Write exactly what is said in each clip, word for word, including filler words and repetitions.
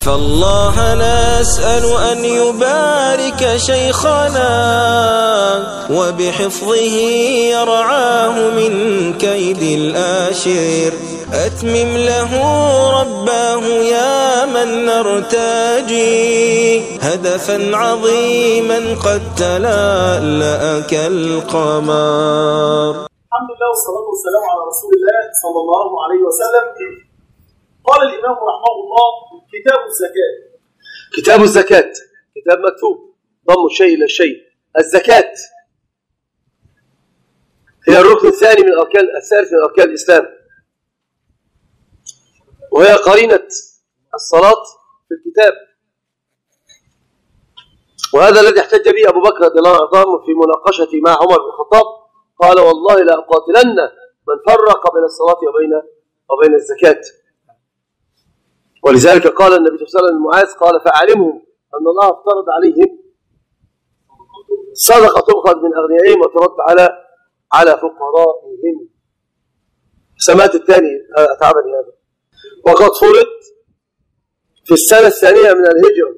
فالله نسأل أن يبارك شيخنا وبحفظه يرعاه من كيد الآشر. أتمم له رباه يا من نرتجي هدفا عظيما قد تلألأ كالقمر. الحمد لله والصلاة والسلام على رسول الله صلى الله عليه وسلم. قال الإمام رحمه الله: كتاب الزكاة. كتاب الزكاة كتاب مكتوب، ضم الشيء إلى الشيء. الزكاة هي الركن الثاني من أركان الثالث من أركان الإسلام، وهي قرينة الصلاة في الكتاب، وهذا الذي احتج به أبو بكر رضي الله عنه في مناقشته مع عمر بن الخطاب. قال: والله لا أقاتلن من فرق بين الصلاة وبين وبين الزكاة. ولذلك قال النبي صلى الله عليه وسلم لمعاذ: قال: فأعلمهم أن الله افترض عليهم صدقة تؤخذ من أغنيائهم وترد على على فقرائهم. سمعت الثاني أتعبني هذا. وقد فرض في السنة الثانية من الهجرة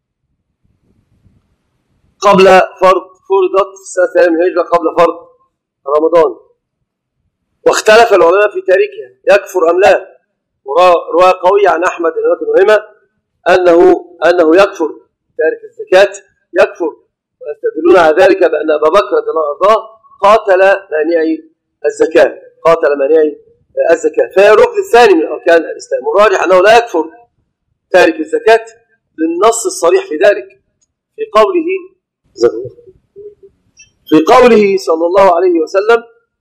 قبل فرض فرضت في السنة الثانية من الهجرة قبل فرض رمضان، واختلف العلماء في تاريخها يكفر أم لا. رواية قوية عن أحمد بن وهيمة أنه أنه يكفر تارك الزكاة، يكفر، ويستدلون على ذلك بأن أبا بكر رضي الله عنه قاتل مانعي الزكاة قاتل مانعي الزكاة فهي الركن الثاني من أركان الإسلام. والراجح أنه لا يكفر تارك الزكاة للنص الصريح في ذلك في قوله في قوله صلى الله عليه وسلم: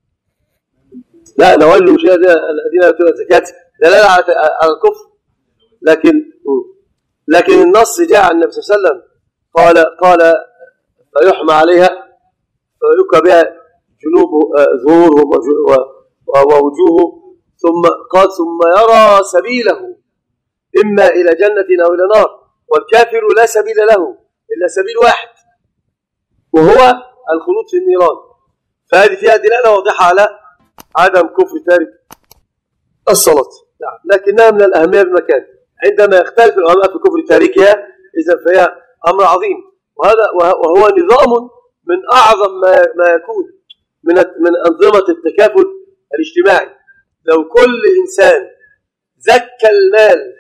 لا نولوا الذين يؤتون الزكاة دلالة على الكفر، لكن لكن النص جاء عن النبي صلى الله عليه وسلم قال قال فيحمى عليها فيكى بها جنوب ظهورهم ووجوههم، ثم قال: ثم يرى سبيله إما إلى جنة أو إلى نار، والكافر لا سبيل له إلا سبيل واحد وهو الخلود في النيران. فهذه فيها دلالة واضحة على عدم كفر تارك الصلاة، لكنها من الأهمية بمكان. عندما يختلف العلماء في كفر تاركها إذا فهي أمر عظيم، وهذا وهو نظام من أعظم ما يكون من من أنظمة التكافل الاجتماعي. لو كل إنسان زكى المال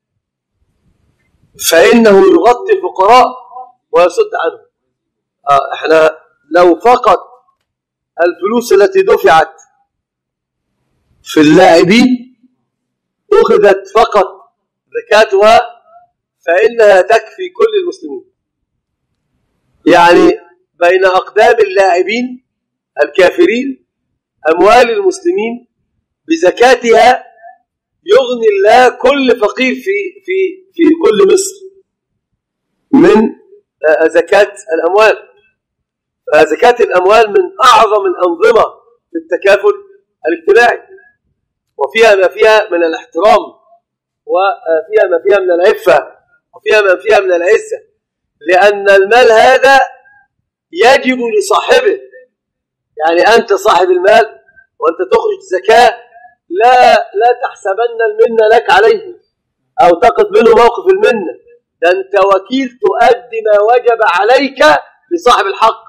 فإنه يغطي الفقراء ويصد عنهم. آه احنا لو فقط الفلوس التي دفعت في اللاعبين أخذت فقط زكاتها فإنها تكفي كل المسلمين. يعني بين أقدام اللاعبين الكافرين أموال المسلمين بزكاتها يغني الله كل فقير في في في كل مصر من زكاة الأموال. فزكاة الأموال من أعظم الأنظمة في التكافل الاجتماعي، وفيها ما فيها من الاحترام، وفيها ما فيها من العفة، وفيها ما فيها من العزة، لأن المال هذا يجب لصاحبه. يعني أنت صاحب المال وأنت تخرج زكاة لا لا تحسبن المنة لك عليه أو تقف منه موقف المنة، ده أنت وكيل تؤدي ما وجب عليك لصاحب الحق.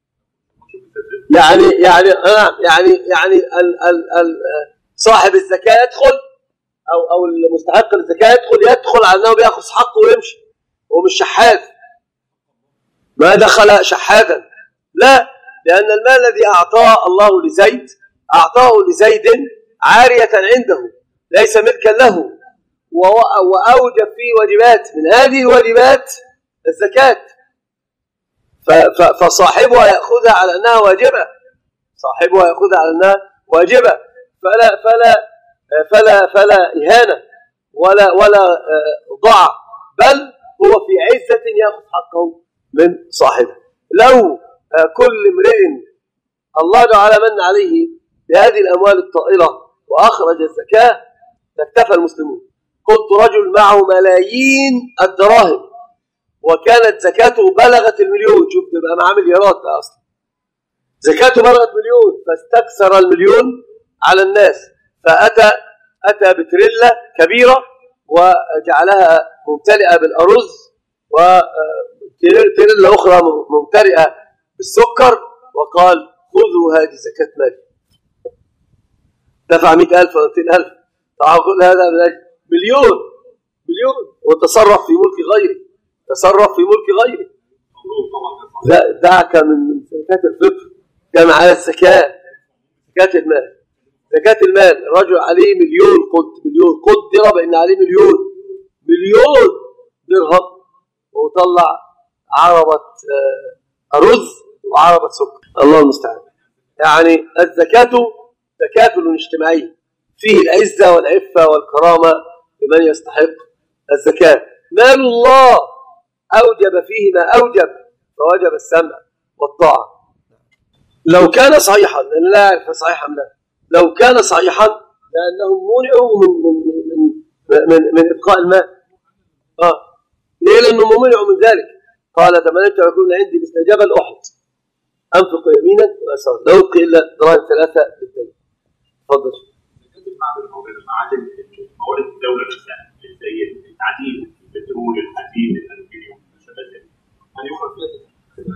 يعني يعني يعني يعني ال ال ال صاحب الزكاة يدخل أو أو المستحق للزكاة يدخل يدخل على أنه بيأخذ حقه ويمشي، هو مش شحاذ، ما دخل شحاذا، لا، لأن المال الذي أعطاه الله لزيد أعطاه لزيد عارية عنده ليس ملكا له، وأوجب فيه واجبات، من هذه الواجبات الزكاة، فصاحبها يأخذها على أنها واجبة صاحبها يأخذها على أنها واجبة فلا فلا فلا فلا إهانة ولا ولا ضعف، بل هو في عزة يأخذ حقه من صاحبه. لو كل امرئ الله تعالى من عليه بهذه الأموال الطائلة وأخرج الزكاة لاكتفى المسلمون. قلت رجل معه ملايين الدراهم وكانت زكاته بلغت المليون، شوف تبقى معاه مليارات ده أصلا، زكاته بلغت مليون، فاستكثر المليون على الناس، فأتى أتى بتريلا كبيرة وجعلها ممتلئة بالأرز وتريلا أخرى ممتلئة بالسكر، وقال خذوا هذه زكاة مال. دفع مئة ألف ولا مئتين ألف، طبعا كل هذا مليون مليون، وتصرف في ملك غيره، تصرف في ملك غيره. دعك من زكاة الفطر، كما على الزكاة، زكاة المال. زكاة المال الرجل عليه مليون، قلت مليون، قدر بأن عليه مليون مليون درهم، وطلع عربة رز وعربة سكر، الله المستعان. يعني الزكاة تكافل اجتماعي فيه العزة والعفة والكرامة لمن يستحق الزكاة. مال الله أوجب فيه ما أوجب، فوجب السمع والطاعة. لو كان صحيحا، لأن لا أعرف صحيحا لا، لو كان صحيحا لأنهم منعوا من من من من, من إبقاء المال. آه ليه؟ لأنهم منعوا من ذلك. قال تمنيت أن يكون عندي مثل جبل أحد أنفق يمينا ويسارا لا أبقي إلا دراهم ثلاثة بالدين. تفضل. معادن موارد الدولة نفسها زي التعدين، البترول، الحديد، الألومنيوم، هل يخرج فيها؟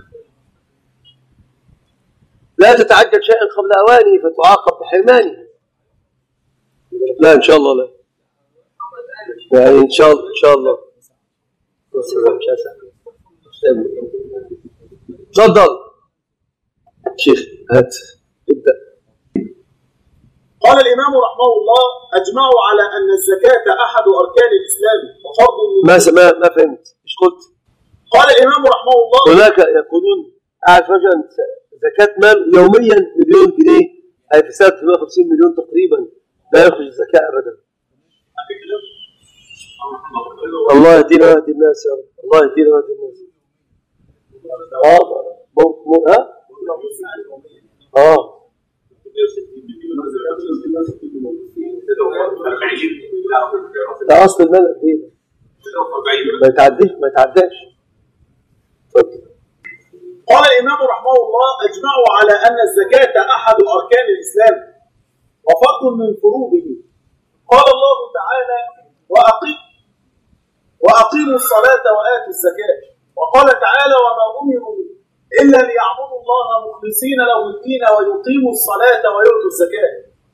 لا تتعجل شيئا قبل أوانه فتعاقب بحرمانه. لا إن شاء الله، لا يعني إن شاء الله إن شاء الله. تفضل شيخ، هات ابدأ. قال الإمام رحمه الله: أجمعوا على أن الزكاة أحد أركان الإسلام وفرض. ما ما ما فهمت ايش قلت؟ قال الإمام رحمه الله: هناك يقولون أعرف رجلا زكاة مال يوميا مليون جنيه، أي في سنة ثمانية وخمسين مليون تقريبا، لا يخرج الزكاة أبدا. الله يهدينا ويهدي الناس يا رب، الله يهدينا ويهدي الناس. اه مو ها اه ده اصل المال قد ايه؟ ما يتعداش ما يتعداش. قال الإمام رحمه الله: أجمعوا على أن الزكاة أحد أركان الإسلام وفرض من فروضه. قال الله تعالى: وأقيم وأقيموا الصلاة وآتوا الزكاة. وقال تعالى: وما أمروا إلا ليعبدوا الله مخلصين له الدين ويقيموا الصلاة ويؤتوا الزكاة.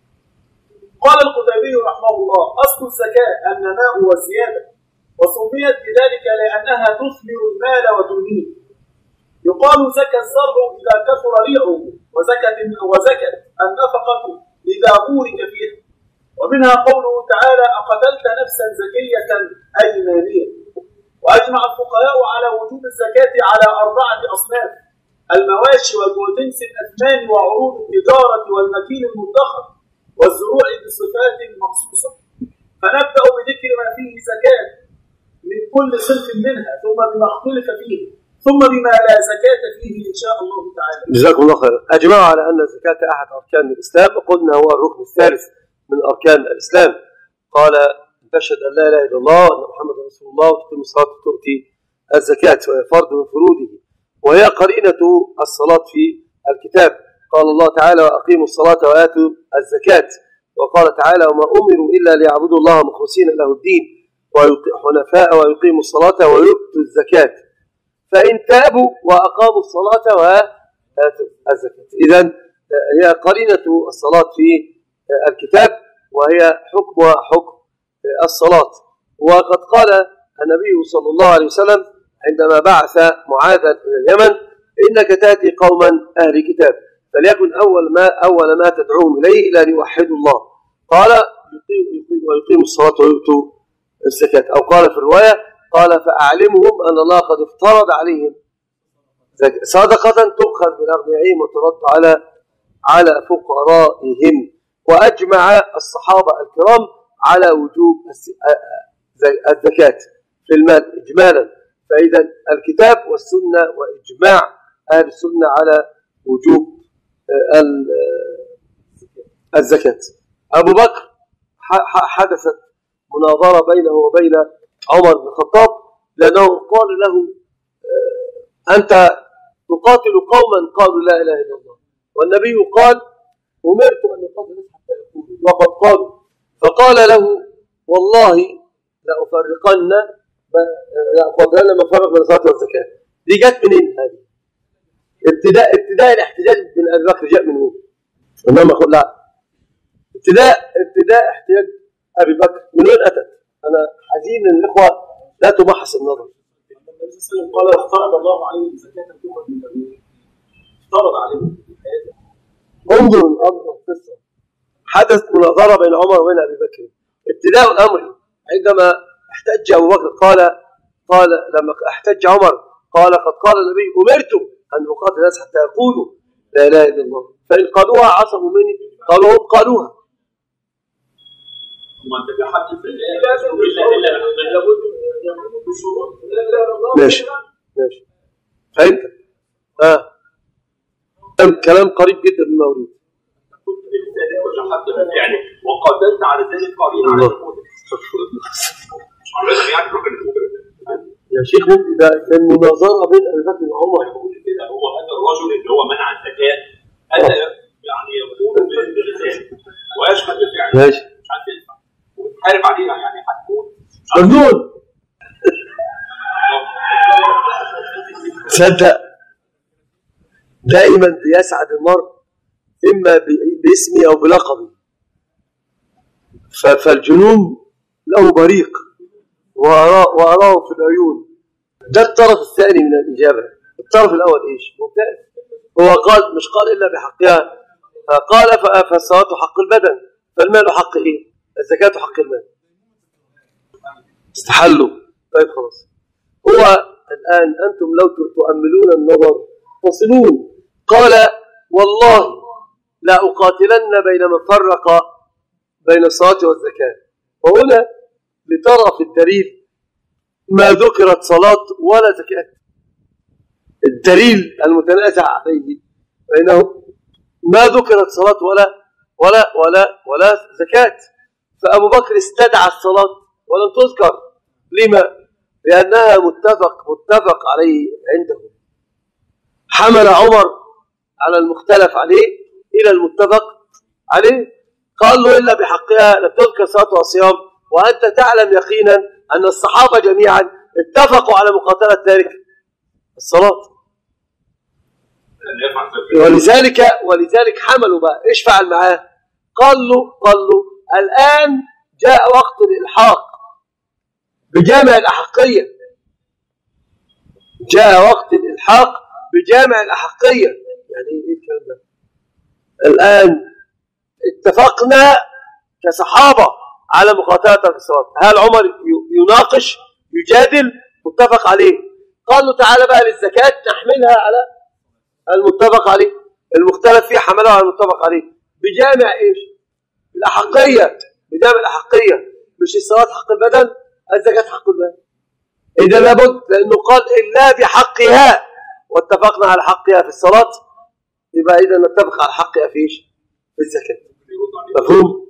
قال القتيبي رحمه الله: أصل الزكاة النماء والزيادة، وسميت بذلك لأنها تثمر المال وتنميه. يقال زكى الزرع إذا كثر ريعه، وزكت وزكت النفقة إذا بورك فيها. ومنها قوله تعالى: أقتلت نفسا زكية أي مالية. وأجمع الفقهاء على وجوب الزكاة على أربعة أصناف: المواشي والجنس الأثمان وعروض التجارة والمكين المدخر والزروع بصفات مخصوصة. فنبدأ بذكر ما فيه زكاة من كل صنف منها، ثم بما اختلف فيه، ثم بما لا زكاة فيه إن شاء الله تعالى. جزاكم الله خير. أجمعوا على أن الزكاة أحد أركان الإسلام، وقلنا هو الركن الثالث من أركان الإسلام. قال: تشهد أن لا إله إلا الله وأن محمد رسول الله وتقيم الصلاة وتؤتي الزكاة، وهي فرض من فروضه، وهي قرينة الصلاة في الكتاب. قال الله تعالى: وأقيموا الصلاة وآتوا الزكاة. وقال تعالى: وما أمروا إلا ليعبدوا الله مخلصين له الدين حنفاء ويقيموا الصلاة ويؤتوا الزكاة. فإن تابوا وأقاموا الصلاة وآتوا الزكاة. إذن هي قرينة الصلاة في الكتاب، وهي حكمها حكم الصلاة. وقد قال النبي صلى الله عليه وسلم عندما بعث معاذا إلى اليمن: إنك تأتي قوما أهل كتاب، فليكن أول ما أول ما تدعوهم إليه إلى أن يوحدوا الله. قال: ويقيموا الصلاة ويؤتوا الزكاة. أو قال في الرواية: قال: فأعلمهم أن الله قد افترض عليهم صدقة تؤخذ من أغنيائهم وترد على على فقرائهم. وأجمع الصحابة الكرام على وجوب الزكاة في المال إجمالا. فإذا الكتاب والسنة وإجماع أهل السنة على وجوب الزكاة. أبو بكر حدثت مناظرة بينه وبين عمر بن الخطاب، لأنه قال له: أنت تقاتل قوما قالوا لا إله إلا الله، والنبي قال: أمرت أن أقاتل حتى يقولوا وقد قالوا. فقال له: والله لأفرقن لأقاتلن من فرق بين الصلاة والزكاة. دي جت منين هذه؟ ابتداء ابتداء الاحتجاج من أبي بكر جاء من وين؟ إنما أقول لا، ابتداء ابتداء احتجاج أبي بكر من وين أتت؟ أنا حزين إن الإخوة لا تمحص النظر. النبي صلى الله عليه وسلم قال افترض الله عليهم زكاة تؤخذ من أبيهم، افترض عليهم. انظر الأمر القصة، حدث مناظرة بين عمر وبين أبي بكر. ابتداء الأمر عندما احتج أبو بكر قال قال لما احتج عمر قال قد قال النبي أمرت أن أقاتل الناس حتى يقولوا لا إله إلا الله، فإن قالوها عصموا مني، قالوا هم قالوها. ماشي ماشي فهمت. اه كلام قريب جدا مما أريد. يعني وقاتلت على ذلك قريبا يا شيخ ده المناظرة بين أبي بكر وعمر. كده هو هذا الرجل اللي هو منع الزكاة هذا يعني يقول بلسانه ويشهد بفعله ماشي مش عارف ينفع وتحارب عليها يعني هتكون مجنون. تصدق دائما بيسعد المرء إما باسمي أو بلقبي، فالجنون له بريق وأراه في العيون. ده الطرف الثاني من الإجابة. الطرف الأول إيش؟ ممتاز. هو قال مش قال إلا بحقها، قال فالصلاة حق البدن، فالمال حق إيه؟ الزكاة حق المال. استحلوا. طيب خلاص. هو الآن أنتم لو تؤملون النظر تصلون. قال والله لا أقاتلن بين من فرق بين الصلاة والزكاة. وهنا لترى في الدليل ما ذكرت صلاة ولا زكاة. الدليل المتنازع عليه بينه ما ذكرت صلاة ولا ولا ولا ولا زكاة. فأبو بكر استدعى الصلاة ولم تذكر. لما؟ لأنها متفق متفق عليه عنده. حمل عمر على المختلف عليه إلى المتفق عليه. قال له إلا بحقها لم تذكر صلاة وصيام، وأنت تعلم يقينا أن الصحابة جميعا اتفقوا على مقاتلة تارك الصلاة. ولذلك ولذلك حملوا بقى إيش فعل معاه؟ قال له قال له الآن جاء وقت الإلحاق بجامع الأحقية. جاء وقت الإلحاق بجامع الأحقية. يعني إيه الكلام ده؟ الآن اتفقنا كصحابة على مقاتلة في الصلاة. هل عمر يناقش يجادل؟ متفق عليه. قال له تعالى بقى للزكاة نحملها على المتفق عليه، المختلف فيه حملها على المتفق عليه بجامع ايش؟ الأحقية. بجامع الأحقية. مش الصلاة حق البدن، الزكاة حق المال. إذا لابد، لأنه قال إلا بحقها واتفقنا على حقها في الصلاة، يبقى إذا نتفق على حقها في ايش؟ في الزكاة. مفهوم؟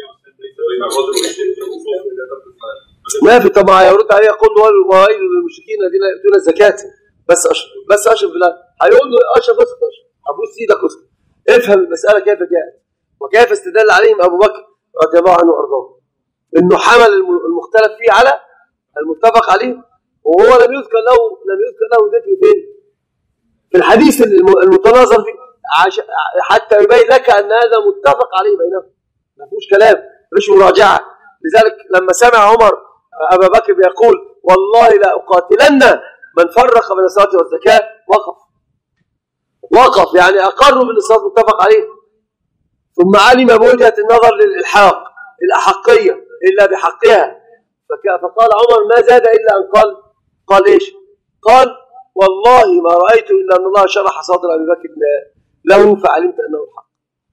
ما في طبعا يرد عليه يقول وويل للمشركين الذين يؤتون الزكاة. بس أشرف بس أشرف بالله هيقول له أشرف اسكت أشرف أبوس إيدك اسكت. افهم المسألة كيف جاءت وكيف استدل عليهم أبو بكر رضي الله عنه وأرضاه إنه حمل المختلف فيه على المتفق عليه، وهو لم يذكر له لم يذكر له ذكر فين؟ في الحديث المتناظر فيه حتى يبين لك أن هذا متفق عليه بينهم، ما فيهوش كلام، مش مراجعة. لذلك لما سمع عمر أبا بكر بيقول والله لا أقاتلن من فرق بين الصلاة والزكاة وقف وقف يعني أقر بأن الصلاة متفق عليه. ثم علم بوجهة النظر للإلحاق الأحقية إلا بحقها، فقال عمر ما زاد إلا أن قال قال إيش؟ قال والله ما رأيت إلا أن الله شرح صدر أبي بكر له فعلمت أنه الحق.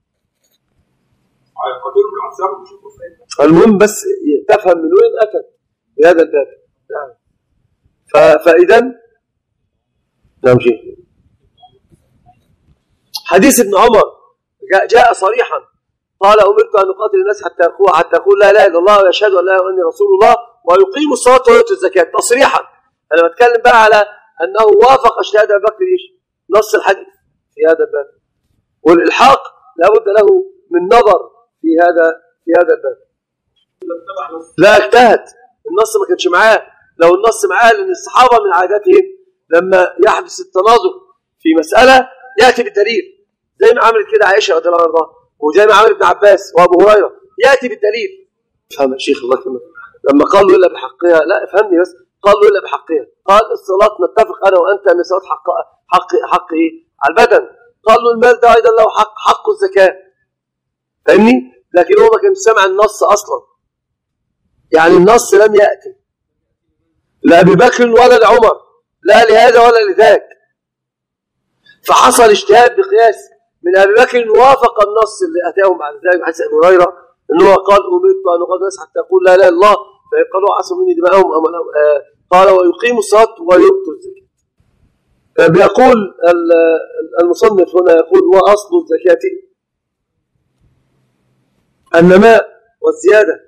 المهم بس تفهم من وين أتت بهذا الباب. نعم. فإذا نعم شيء حديث ابن عمر جاء, جاء صريحا قال أمرت أن أقاتل الناس حتى يقول حتى يقول لا إله إلا الله ويشهد أن لا إله إلا أني رسول الله ويقيم الصلاة ويؤتي الزكاة تصريحا. أنا بتكلم بقى على أنه وافق اجتهاد أبي بكر إيش؟ نص الحديث في هذا الباب. والإلحاق لابد له من نظر في هذا في هذا الباب. لا اجتهد النص ما كانش معاه، لو النص معاه، لأن الصحابة من عاداتهم لما يحدث التناظر في مسألة يأتي بالدليل، زي ما عملت كده عائشة رضي الله عنها، وزي ما عمل ابن عباس وأبو هريرة، يأتي بالدليل. فهم الشيخ الله يكرمك، لما قالوا إلا بحقها، لا افهمني بس، قالوا إلا بحقها، قال الصلاة نتفق أنا وأنت أن الصلاة حق حق حق إيه؟ على البدن. قالوا المال ده أيضا له حق، حق الزكاة. فاهمني؟ لكن هو ما كانش سمع النص أصلا، يعني النص لم يأتي لا أبي بكر ولا لعمر، لا لهذا ولا لذاك. فحصل اجتهاد بقياس من أبي بكر وافق النص اللي أتاهم بعد ذلك حديث أبي هريرة، أنه قال أمرت أن أقاتل الناس حتى يقول لا إله إلا الله فيقالوا عصوا مني دماءهم أمانهم. آه قال ويقيموا الصلاة ويؤتوا الزكاة. فبيقول المصنف هنا، يقول وأصل الزكاة النماء والزيادة،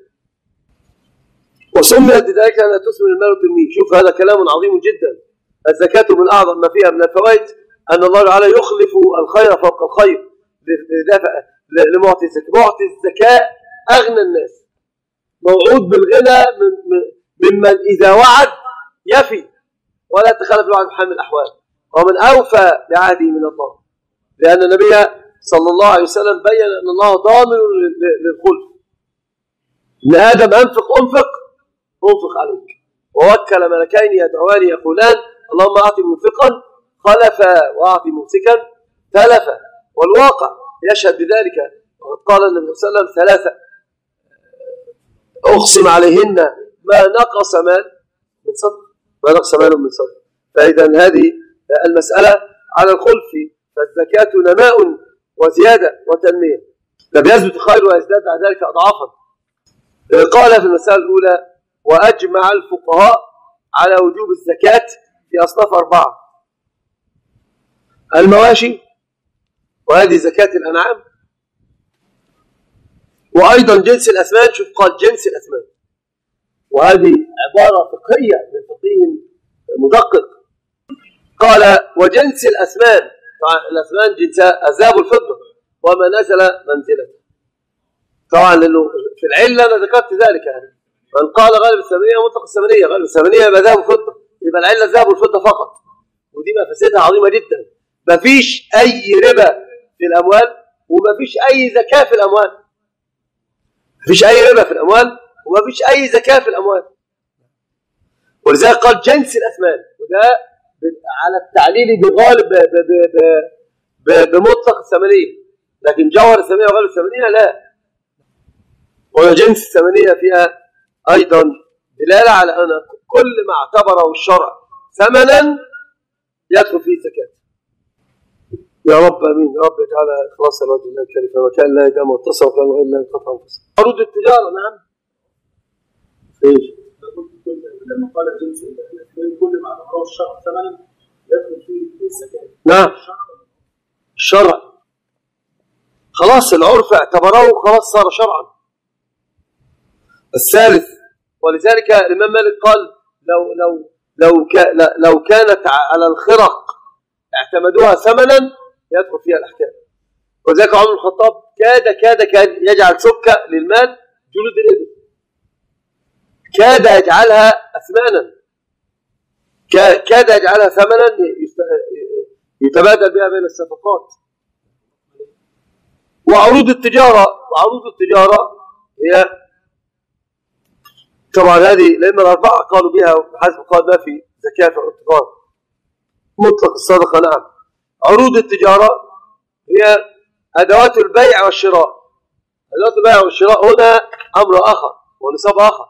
وسميت بذلك أنها تثمر المال وتنميه. شوف هذا كلام عظيم جدا. الزكاة من أعظم ما فيها من الفوائد أن الله تعالى يخلف الخير فوق الخير لمعطي الزكاة. معطي الزكاة أغنى الناس، موعود بالغنى ممن إذا وعد يفي ولا تخلف له عن حال الأحوال، ومن أوفى بعهده من الله، لأن النبي صلى الله عليه وسلم بين أن الله ضامن للخلف. ابن آدم أنفق أنفق أنفق عليك، ووكل ملكين يدعوان يقولان اللهم أعطي منفقا خلفا وأعطي ممسكا تلفا. والواقع يشهد بذلك، وقد قال النبي صلى الله عليه وسلم ثلاثة أقسم عليهن ما نقص مال من صدق، ما نقص مال من صدق. فإذا هذه المسألة على الخلف، فالزكاة نماء وزيادة وتنمية، فبيثبت خير ويزداد بعد ذلك أضعافا. قال في المسألة الأولى وأجمع الفقهاء على وجوب الزكاة في أصناف أربعة: المواشي، وهذه زكاة الأنعام، وأيضا جنس الأثمان. شوف قال جنس الأثمان، وهذه عبارة فقهية من فقيه مدقق. قال وجنس الأثمان، طبعا الأثمان جنسها الذهب والفضة وما نزل منزلته، طبعا لأنه في العلة أنا ذكرت ذلك. يعني من قال غالب الثمانية مطلق الثمانية، غالب الثمانية يبقى ذهب وفضة، يبقى العلة الذهب والفضة فقط، ودي مفاسدها عظيمة جدا. مفيش أي ربا في الأموال، ومفيش أي زكاة في الأموال. مفيش أي ربا في الأموال، ومفيش أي زكاة في الأموال. ولذلك قال جنس الأثمان، وده على التعليل بغالب بمطلق الثمانية، لكن جوهر الثمانية وغالب الثمانية لا. وجنس الثمانية فيها أيضا دلالة على أن كل ما اعتبره الشرع ثمنا يدخل فيه الزكاة. يا رب امين، يا رب تعالى اخلاص الوجه الله الكريم، فما كان لا يدام واتصل وكان غير لا ينقطع انفصل. عروض التجاره، نعم. ايش؟ لما قال جنس كل ما اعتبره الشرع ثمنا يدخل فيه الزكاه. نعم. الشرع خلاص العرف اعتبره خلاص صار شرعا. الثالث، ولذلك الامام مالك قال لو لو لو لو كانت على الخرق اعتمدوها ثمنا يدخل فيها الأحكام. وذلك عمر الخطاب كاد كاد كاد يجعل سكة للمال جلود الإبل، كاد يجعلها أثمانا، كاد يجعلها ثمنا يتبادل بها بين الصفقات. وعروض التجارة، وعروض التجارة هي طبعا هذه لأن الأربعة قالوا بها حسب قال ما في زكاة في عروض التجارة، مطلق الصدقة. نعم. عروض التجارة هي أدوات البيع والشراء. أدوات البيع والشراء هنا أمر آخر ونصاب آخر،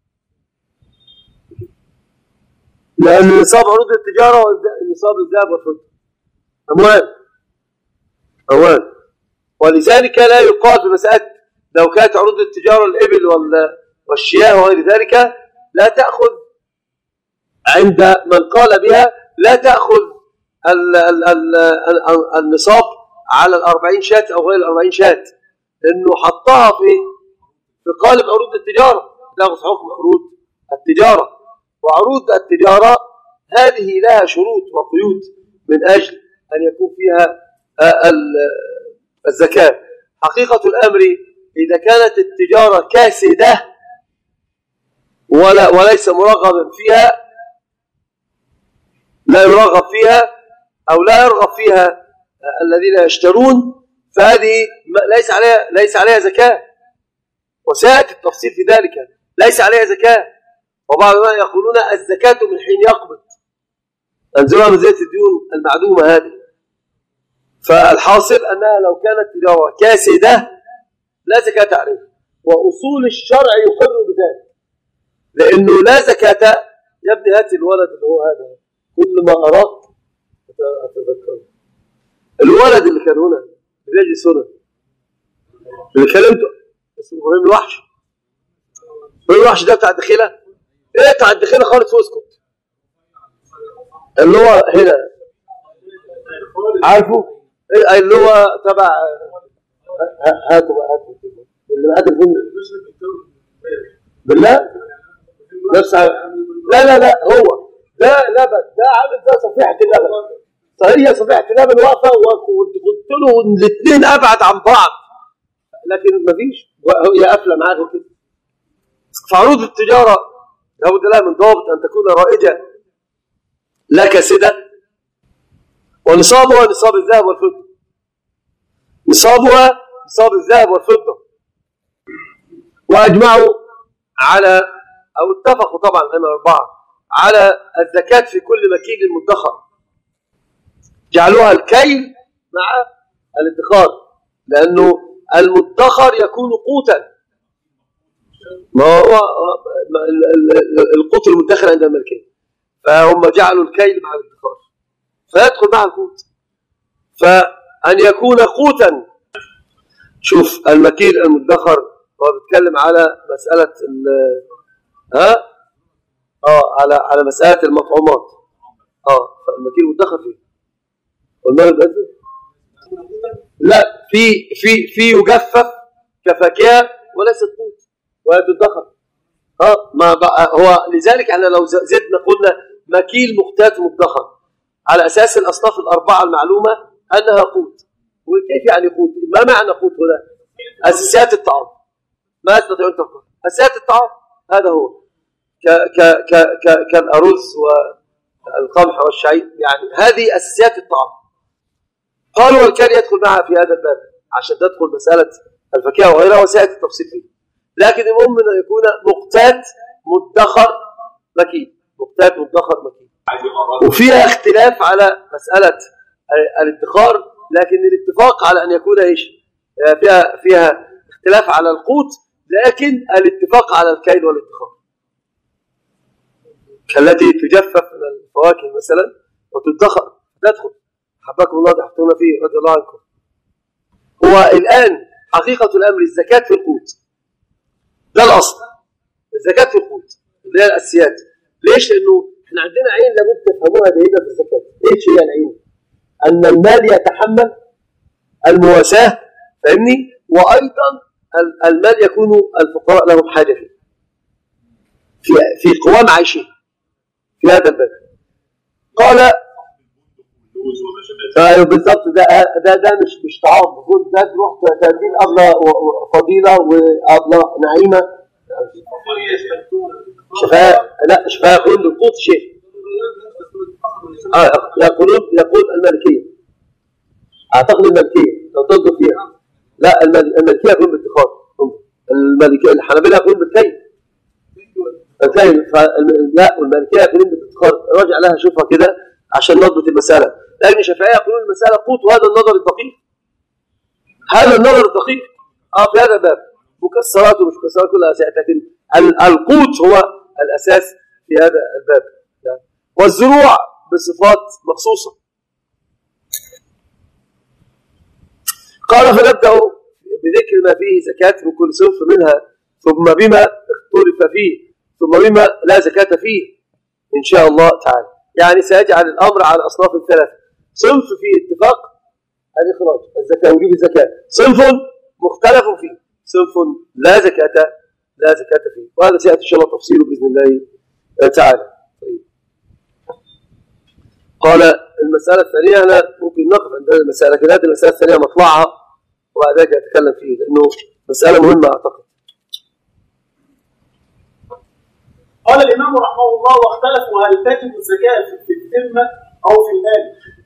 لأن نصاب عروض التجارة ونصاب الذهب والفضة أموال أموال ولذلك لا يقال في مسألة لو كانت عروض التجارة الإبل والشياه وغير ذلك لا تأخذ، عند من قال بها لا تأخذ ال ال ال ال النصاب على الأربعين شات أو غير الأربعين شات، لأنه حطها في في قالب عروض التجارة، تأخذ حكم عروض التجارة. وعروض التجارة هذه لها شروط وقيود من أجل أن يكون فيها الزكاة. حقيقة الأمر إذا كانت التجارة كاسدة ولا وليس مرغبا فيها لا يرغب فيها أو لا يرغب فيها الذين يشترون، فهذه ليس عليها ليس عليها زكاة، وسيأتي التفصيل في ذلك. ليس عليها زكاة. وبعض الناس يقولون الزكاة من حين يقبض، أنزلها من زيادة الديون المعدومة هذه. فالحاصل أنها لو كانت تجارة كاسدة لا زكاة عليها، وأصول الشرع يقر بذلك، لأنه لا زكاة. يا ابني هات الولد اللي هو هذا، كل ما أراك أتذكر الولد اللي كان هنا بيجلس هنا اللي كلمته اسمه إبراهيم الوحش. إبراهيم الوحش ده بتاع الدخيلة، إيه بتاع الدخيلة خالص واسكت، اللي هو هنا عارفه إيه اللي هو تبع هاتوا بقى هاتوا اللي بعد الفيلم بالله نفس. لا لا لا هو ده لبن، ده عامل زي صفيحة اللبن، صحيح صفيحة اللبن واقفة وقلت له الاثنين أبعد عن بعض، لكن مفيش، هي قافلة معاه كده. فعروض التجارة لابد لها من ضابط أن تكون رائجة لا كاسدة، ونصابها نصاب الذهب والفضة، نصابها نصاب الذهب والفضة. وأجمعوا على أو اتفقوا طبعا الأئمة الأربعة على الزكاة في كل مكيل مدخر، جعلوها الكيل مع الادخار، لأنه المدخر يكون قوتا، ما هو القوت المدخر عند الملكية، فهم جعلوا الكيل مع الادخار فيدخل مع القوت. فأن يكون قوتا، شوف المكيل المدخر هو بيتكلم على مسألة ها اه على على مسألة المطعومات، اه فالمكيل مدخر فيه والمال بأذن لا في في في يجفف كفاكهة وليس قوت ولا تدخر. اه ما بقى هو لذلك احنا لو زدنا قلنا مكيل مختات مدخر على اساس الاصناف الاربعه المعلومه انها قوت. وكيف يعني قوت؟ ما معنى قوت هنا؟ اساسيات الطعام، ما استطيع ان تفهم اساسيات الطعام، هذا هو ك ك ك ك كالارز والقمح والشعير، يعني هذه اساسيات الطعام. قالوا والكان يدخل معها في هذا الباب عشان تدخل مساله الفاكهه وغيرها، وسياتي التفصيل فيه. لكن المهم انه يكون مقتات مدخر مكين، مقتات مدخر مكين. وفيها اختلاف على مساله الادخار، لكن الاتفاق على ان يكون ايش؟ فيها فيها اختلاف على القوت، لكن الاتفاق على الكيل والادخار كالتي تجفف من الفواكه مثلا وتدخر تدخل. حباكم الله تحتونا فيه رضي الله عنكم. هو الان حقيقه الامر الزكاه في القوت، ده الاصل، الزكاه في القوت اللي هي الاساسيات. ليش؟ لانه احنا عندنا عين لابد تفهموها جيدا في الزكاه. ايش هي العين؟ ان المال يتحمل المواساه، فاهمني؟ وايضا المال يكون الفقراء لهم حاجه فيه في في قوام عيشهم في هذا الباب. قال ايوه بالضبط، ده ده ده مش مش طعام، بقول ده تروح تدين ابله فضيله وابله نعيمه شفاء، لا شفاء يقول القوت شيء اه يقولون يقول الملكيه، اعتقد الملكيه لو تنظر فيها، لا الملكيه يقول بالادخار، الملكيه الحنابلة يقول بالكيل الكيل، لا والملكيه يقولون بالادخار. راجع لها شوفها كده عشان نضبط المساله. لكن الشافعيه يقولون المساله قوت، وهذا النظر الدقيق، هذا النظر الدقيق اه في هذا الباب. مكسرات ومش مكسرات كلها سيئة، لكن القوت هو الاساس في هذا الباب. والزروع بصفات مخصوصه. قال فنبدا بذكر ما فيه زكاه من كل صنف منها، ثم بما اختلف فيه، ثم بما لا زكاه فيه ان شاء الله تعالى. يعني سيجعل الامر على اصناف الثلاثه: صنف فيه اتفاق الاخراج الزكاه وجوب الزكاه، صنف مختلف فيه، صنف لا زكاه لا زكاه فيه. وهذا سياتي ان شاء الله تفصيله باذن الله تعالى. طيب. قال المساله الثانيه، انا ممكن نقف عند هذه المساله، لكن هذه المساله الثانيه مطلعها وبعد ذلك اتكلم فيه لانه مساله مهمه اعتقد. قال الإمام رحمه الله: واختلفوا هل تجب الزكاة في الذمة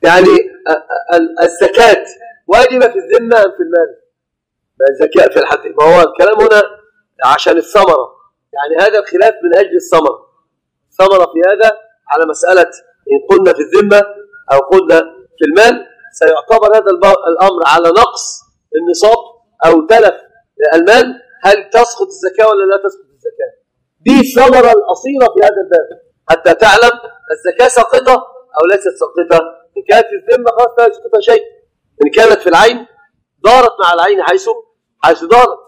يعني الزكاة واجبة في الذمة أم في المال؟ الزكاة في الحد، ما هو الكلام هنا عشان الثمرة، يعني هذا الخلاف من أجل الثمرة. الثمرة في هذا على مسألة إن قلنا في الذمة أو قلنا في المال، سيعتبر هذا الأمر على نقص النصاب أو تلف المال، هل تسقط الزكاة ولا لا تسقط الزكاة؟ دي الثمرة الأصيلة في هذا الباب، حتى تعلم الزكاة ساقطة أو ليست ساقطة. إن كانت في الذمة خلاص لا يسقطها شيء، إن كانت في العين دارت مع العين حيث حيث دارت.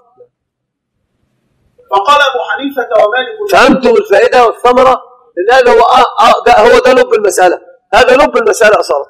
فقال أبو حنيفة ومالك. فهمتم الفائدة والثمرة؟ لأن هذا هو آه ده هو ده لب المسألة، هذا لب المسألة أصارت.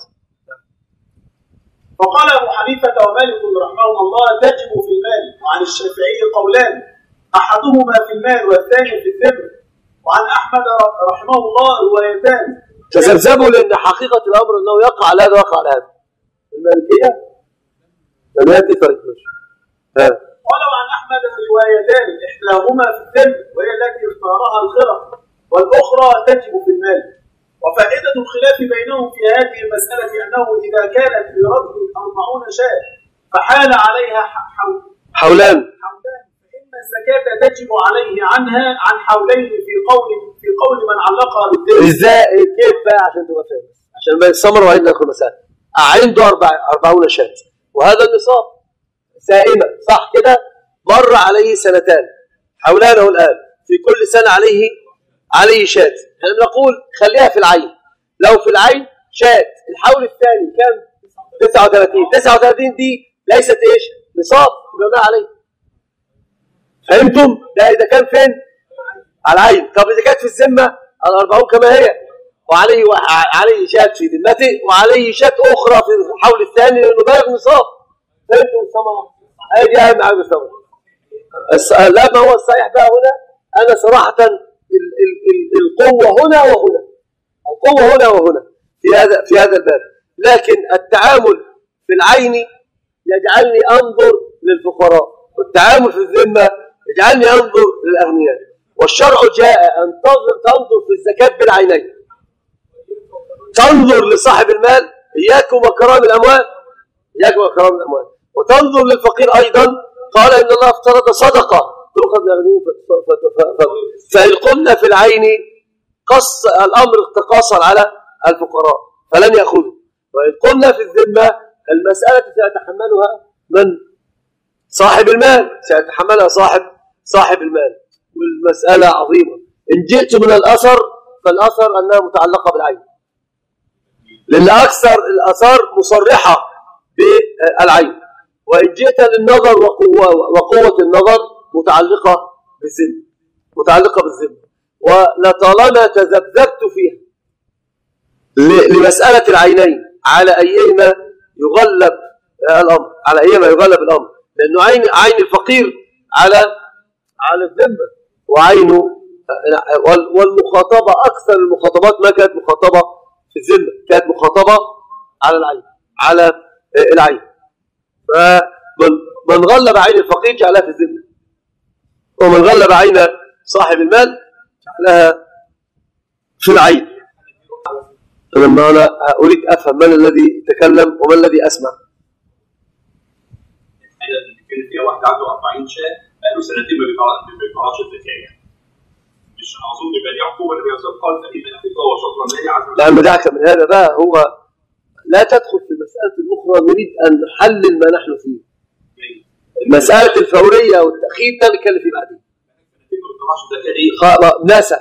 فقال أبو حنيفة ومالك رحمه الله تجب في المال، وعن الشافعي قولان أحدهما في المال والثاني في الذمة، وعن أحمد رحمه الله روايتان تذبذبوا، لأن حقيقة الأمر أنه يقع على هذا ويقع على هذا. المالكية لم يأتي فرق. قال وعن أحمد روايتان إحداهما في الذمة وهي التي اختارها الخرق، والأخرى تجب في المال. وفائدة الخلاف بينهم في هذه المسألة أنه إذا كانت لرجل أربعون شاة فحال عليها حول حولان حولان فإن الزكاة تجب عليه عنها عن حولين في قول في قول من علقها بالدين. إزاي كيف بقى عشان تبقى فاهم؟ عشان ما الثمر وعيد ندخل مسألة. عنده أربع أربعون شاة وهذا النصاب سائمة صح كده، مر عليه سنتان حولانه الآن، في كل سنة عليه عليه شاة. احنا بنقول خليها في العين، لو في العين شاة الحول الثاني كم؟ تسعة وثلاثين. تسعة وثلاثين دي ليست ايش؟ نصاب يبقى عليه. فهمتم؟ ده إذا كان فين؟ على العين. طب إذا كانت في الذمة الأربعون كما هي، وعليه عليه شاة في ذمته وعليه شاة أخرى في الحول الثاني لأنه بالغ نصاب. فهمتم الثمرة؟ هذه أهم حاجة الثمرة. لا، ما هو الصحيح بقى هنا، أنا صراحة ال ال ال القوة هنا وهنا، القوة هنا وهنا في هذا في هذا الباب، لكن التعامل في العين يجعلني أنظر للفقراء، والتعامل في الذمة يجعلني أنظر للأغنياء. والشرع جاء أن تنظر في الزكاة بالعينين، تنظر لصاحب المال إياكم وكرام الأموال، إياكم وكرام الأموال، وتنظر للفقير أيضا. قال إن الله افترض صدقة تؤخذ الأغنياء، فإن قلنا في العين قص الأمر تقاصر على الفقراء فلن يأخذوا، وإن قلنا في الذمة المسألة سيتحملها من؟ صاحب المال، سيتحملها صاحب صاحب المال. والمسألة عظيمة. إن جئت من الأثر فالأثر أنها متعلقة بالعين، لأن أكثر الأثار مصرحة بالعين، وإن جئت للنظر وقوة, وقوة النظر متعلقة بالذمة، متعلقة بالذمة. ولطالما تذبذبت فيها لمسألة العينين على أيهما يغلب الأمر، على أيهما يغلب الأمر، لأنه عين عين الفقير على على الذمة، وعينه والمخاطبة أكثر المخاطبات ما كانت مخاطبة في الذمة، كانت مخاطبة على العين على العين. فمن غلب عين الفقير جعلها في الذمة، ومن غلب عين صاحب المال جعلها في العين. لما أنا أريد أفهم من الذي يتكلم ومن الذي أسمع. كان فيها واحد عنده أربعين شاة بقاله سنتين ما بيقراش الزكاة، مش أظن يبقى دي عقوبة اللي بيوصل قال تقريبا أخيطة وشكرا لله عز وجل. لا بدعك من هذا بقى، هو لا تدخل في المسألة الأخرى، نريد أن نحلل ما نحن فيه. مسألة الفورية والتأخير ده نتكلم فيه بعدين. ناسا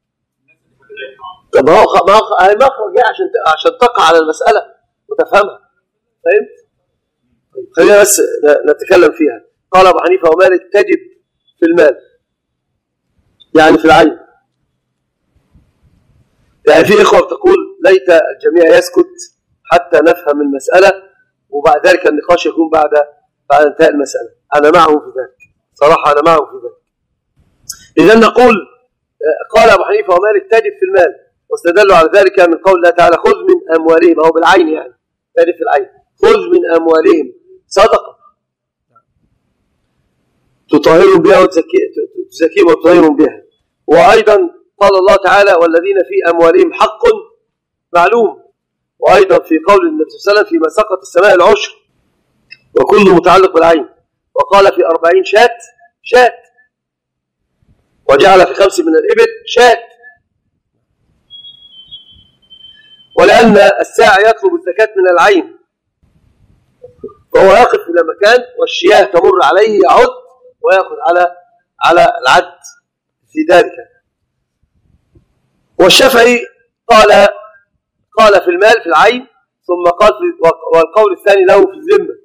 طب ما هو مخرج جاي عشان عشان تقع على المسألة وتفهمها. فهمت؟ خلينا بس نتكلم فيها. قال أبو حنيفة ومالك تجب في المال، يعني في العين. يعني في إخوة تقول ليت الجميع يسكت حتى نفهم المسألة وبعد ذلك النقاش يكون بعد بعد انتهاء المسألة. أنا معه في ذلك صراحة، أنا معه في ذلك. إذن نقول قال أبو حنيفة ومالك تجب في المال، واستدلوا على ذلك من قول الله تعالى خذ من أموالهم، أو بالعين يعني تجب في العين، خذ من أموالهم صدقة تطهرهم بها وتزكيهم وتطهرهم بها. وأيضا قال الله تعالى والذين في أموالهم حق معلوم، وأيضا في قول النبي صلى الله عليه وسلم فيما سقط السماء العشر وكله متعلق بالعين، وقال في أربعين شاة شاة، وجعل في خمس من الإبل شاة. ولأن الساعي يطلب الزكاة من العين فهو يقف إلى مكان والشياه تمر عليه يعد ويأخذ على على العد في ذلك. والشافعي قال قال في المال في العين، ثم قال في والقول الثاني له في الذمة.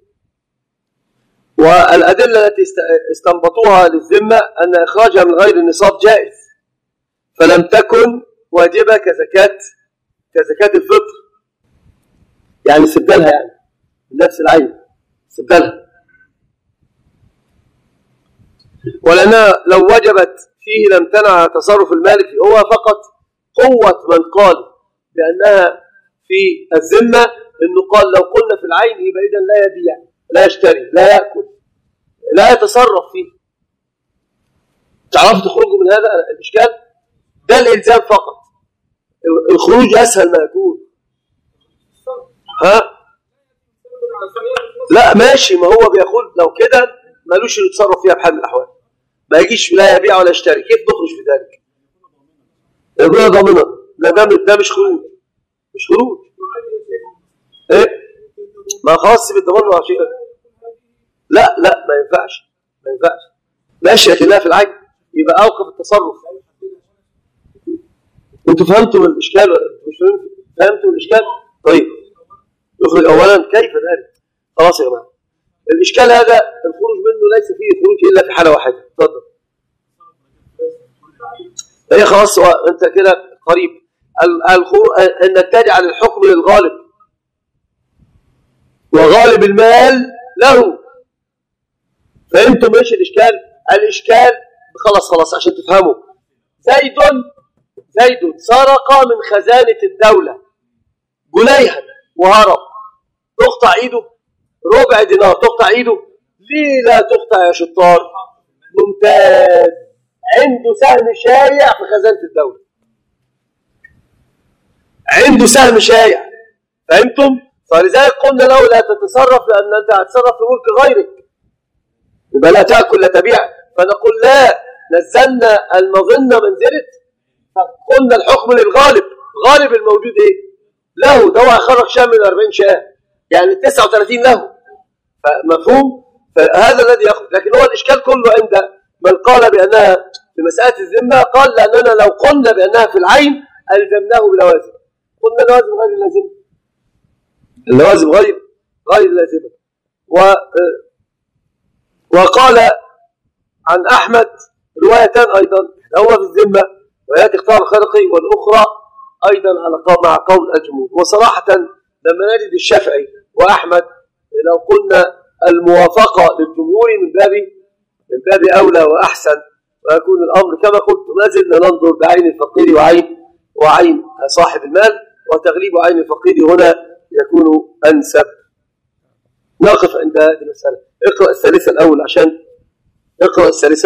والأدلة التي استنبطوها للذمة أن إخراجها من غير النصاب جائز، فلم تكن واجبة كزكاة كزكاة الفطر، يعني سبدلها يعني من نفس العين سبدلها، ولأنها لو وجبت فيه لم تنع تصرف المالك. هو فقط قوة من قال بأنها في الذمة إنه قال لو قلنا في العين يبقى إذن لا يبيع لا يشتري لا يأكل لا يتصرف فيه. تعرفوا تخرجوا من هذا الإشكال؟ ده الإلزام فقط، الخروج أسهل ما يكون. ها؟ لا ماشي، ما هو بيقول لو كده مالوش يتصرف فيها بحال من الأحوال، ما يجيش لا يبيع ولا يشتري، كيف نخرج في ذلك؟ يقول ضامنة، لا ده ده مش خروج، مش خروج. ايه؟ ما خلاص سيب الضمان ولا شيء. لا لا ما ينفعش ما ينفعش ماشي، لكنها في العين يبقى أوقف التصرف. انتوا فهمتوا الإشكال ولا مش فهمتوا؟ فهمتوا الإشكال؟ طيب يخرج أولا كيف ذلك؟ خلاص يا جماعة، الإشكال هذا الخروج منه ليس فيه خروج إلا في حالة واحدة. اتفضل. هي خلاص أنت كده قريب. الخروج أنك تجعل الحكم للغالب، وغالب المال له. فهمتوا ماشي الإشكال؟ الإشكال خلاص خلاص عشان تفهموا. زيد زيد سرق من خزانة الدولة جنيها وهرب، تقطع ايده؟ ربع دينار تقطع ايده؟ ليه لا تقطع يا شطار؟ ممتاز، عنده سهم شايع في خزانة الدولة، عنده سهم شايع. فهمتم؟ فلذلك قلنا له لا تتصرف، لأن أنت هتتصرف في ملك غيرك، يبقى لا تأكل لا تبيع. فنقول لا، نزلنا المظنة منزلة، فقلنا الحكم للغالب. غالب الموجود ايه؟ له، ده هو هيخرج شاه من أربعين شاه، يعني تسعة وثلاثين له. فمفهوم؟ فهذا الذي يخرج. لكن هو الإشكال كله عند من قال بأنها في مسألة الذمة، قال لأننا لو قلنا بأنها في العين ألزمناه بلوازم. قلنا اللوازم غير اللازمة، اللوازم غير غير اللازمة. و وقال عن أحمد روايتان أيضا، هو في الذمة ويأتي اختار الخلقي، والأخرى أيضا على مع قول الجمهور. وصراحة لما نجد الشافعي وأحمد لو قلنا الموافقة للجمهور من باب من باب أولى وأحسن، ويكون الأمر كما قلت ما زلنا ننظر بعين الفقير وعين وعين صاحب المال، وتغليب عين الفقير هنا يكون أنسب. نقف عند هذه المسألة. اقرأ الثالثة الأول عشان اقرأ الثالثة.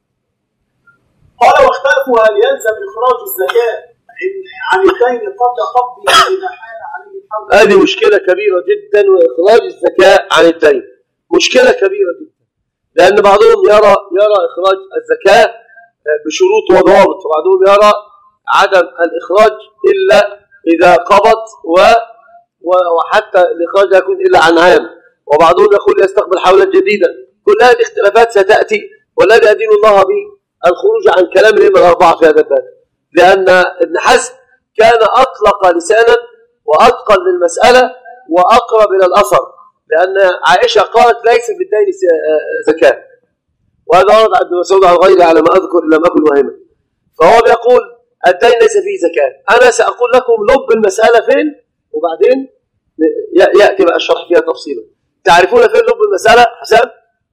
قال واختلفوا هل يلزم إخراج الزكاة عن الدين قبل قبضه إذا حال عليه الحول. هذه مشكلة كبيرة جدا، وإخراج الزكاة عن الدين مشكلة كبيرة جدا، لأن بعضهم يرى يرى إخراج الزكاة بشروط وضوابط، وبعضهم يرى عدم الإخراج إلا إذا قبض، و وحتى الإخراج لا يكون إلا عن عام، وبعضهم يقول يستقبل حولا جديدا. كل هذه اختلافات ستأتي، والذي أدين الله به الخروج عن كلام الأئمة الأربعة في هذا الباب، لأن ابن حزم كان أطلق لسانا وأتقن للمسألة وأقرب إلى الأثر، لأن عائشة قالت ليس في الدين زكاة، وهذا ورد عن ابن مسعود عن غيره على ما أذكر لم أكن واهما. فهو بيقول الدين ليس فيه زكاة. أنا سأقول لكم لب المسألة فين، وبعدين يأتي بقى الشرح فيها تفصيلا. تعرفون فين لب المسألة حسام؟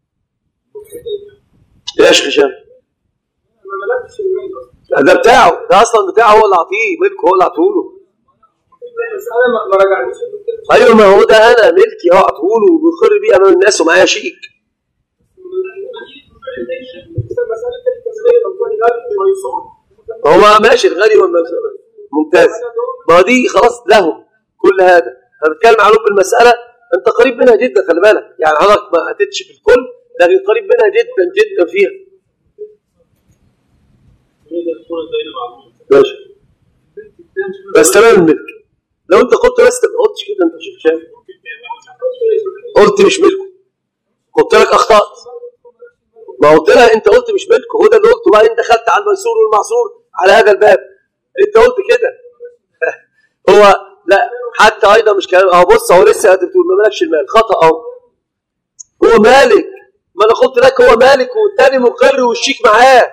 ايش هشام؟ ده بتاعه، ده اصلا بتاعه، هو اللي عطيه ملكه، هو اللي عطوله. ايوه ما هو ده انا ملكي، اه عطوله وبيخر بيه امام الناس ومعايا شيك. هو ماشي الغني والممتاز، ما دي خلاص لهم، كل هذا انا بتكلم على لب المساله، انت قريب منها جدا، خلي بالك يعني حضرتك ما هتتش في الكل لكن قريب منها جدا جدا فيها. ماشي بس تمام الملك. لو انت قلت بس ما قلتش كده، انت مش شايف قلت مش ملكه، قلت لك اخطات. ما قلت لها انت قلت مش ملكه، هو ده اللي قلته. بقى انت دخلت على الميسور والمعصور على هذا الباب، انت قلت كده. هو لا حتى ايضا مش كلام اهو. بص هو لسه بتقول ما مالكش المال، خطا اهو. هو مالك، ما انا قلت لك هو مالك والتاني مقر والشيك معاه.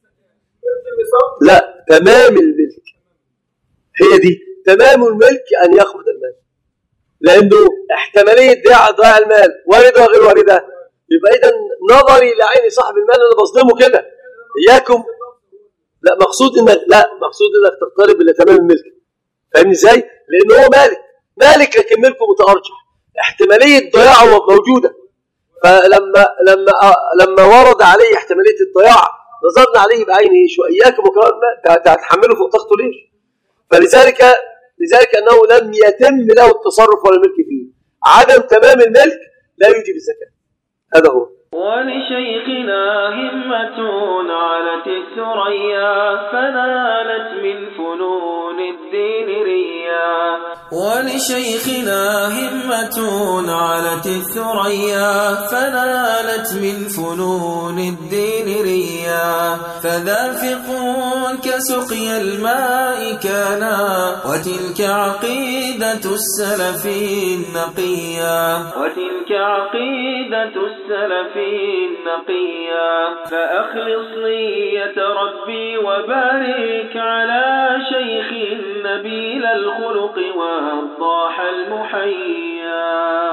لا تمام الملك، هي دي تمام الملك ان يقبض المال، لانه احتماليه ضياع ضياع المال وارده وغير وارده. يبقى اذا نظري لعين صاحب المال انا بظلمه كده. اياكم لا مقصود انك لا مقصود انك تقترب الى تمام الملك. فاهمني ازاي؟ لان هو مالك مالك لكن ملكه متارجح، احتماليه ضياعه موجوده. فلما لما لما ورد عليه احتماليه الضياع نظرنا عليه بعينه شو اياكم وكمان هتحمله فوق طاقته ليش؟ فلذلك لذلك انه لم يتم له التصرف ولا الملك فيه. عدم تمام الملك لا يوجب الزكاه. هذا هو. ولشيخنا همة علت الثريا فنالت من فنون الدين ريا. ولشيخنا همة علت الثريا فنالت من فنون الدين ريا. فذا فقه كسقي الماء كان وتلك عقيدة السلف النقيا. وتلك عقيدة السلف النقيا. فأخلص نية ربي وبارك على شيخ نبيل الخلق والضاح المحيا.